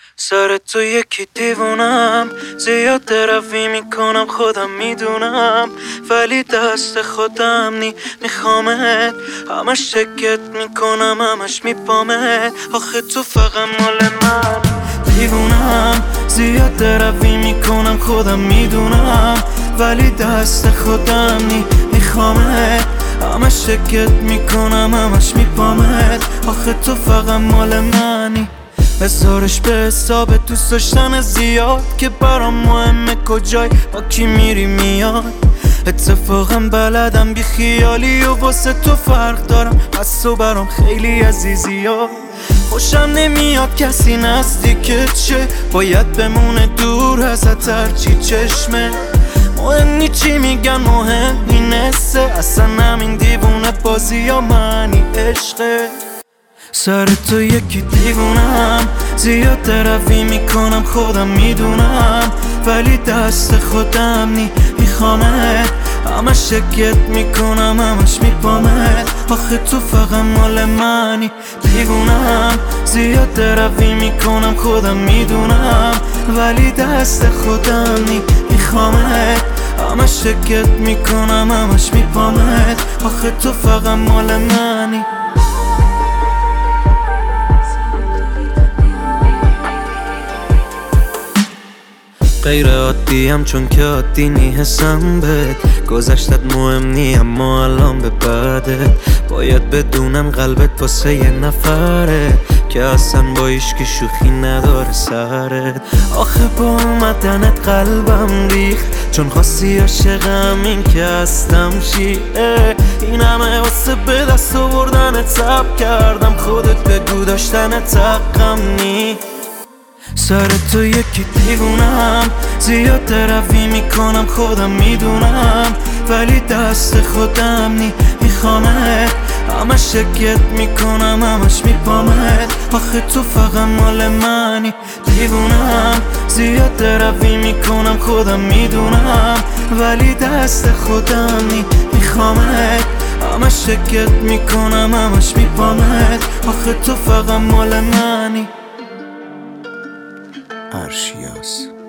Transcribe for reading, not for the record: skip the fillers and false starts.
سر تو یکی دیوونم، زیاد روی میکنم خودم میدونم، ولی دست خودم میخوامت، همش شکت میکنم همش میپامت. آخه تو فقط مال من دیوونم، زیاد روی میکنم خودم میدونم، ولی دست خودم میخوامت، همش شکت میکنم همش میپامت. آخه تو فقط مال منی، بذارش به حساب دوست داشتن زیاد که برام مهمه کجای با کی میری میاد. اتفاقا بلدم بی خیالی و واسه تو فرق دارم، پس تو برام خیلی عزیزی ها. خوشم نمیاد کسی نزدیکت شه، باید بمونه دور ازت هرچی چشمه. مهم نی چی میگن مهم اینسته، اصلا همین دیوونه بازی یا منی عشقه. سر تو یکی دیوونم، زیاد روی میکنم خودم میدونم، ولی دست خودم میخوامت، همش شکت میکنم همش میپامت. آخه تو فقط مال منی دیوونم، زیاد روی میکنم خودم میدونم، ولی دست خودم میخوامت، همش شکت میکنم همش میپامت. آخه تو فقط مال منی. غیر عادیم چون که عادی نیستم بهت، گذشتت مهم نی اما الان به بعدت باید بدونم قلبت واسه یه نفره که اصلا با هیچکی شوخی نداره سرت. آخه با اومدنت قلبم ریخت، چون خواستی عاشقم این که هستم شیعه. این همه واسه به دست آوردنت صبر کردم، خودت بگو داشتنت حقم نی. سر تو یکی دیوونم، زیاد روی میکنم خودم میدونم، ولی دست خودم میخوامت، همش شکت میکنم همش میپامت. آخه تو فقط مال منی دیوونم، زیاد روی میکنم خودم میدونم، ولی دست خودم میخوامت، همش شکت میکنم همش میپامت. آخه تو فقط مال منی. ارشیاس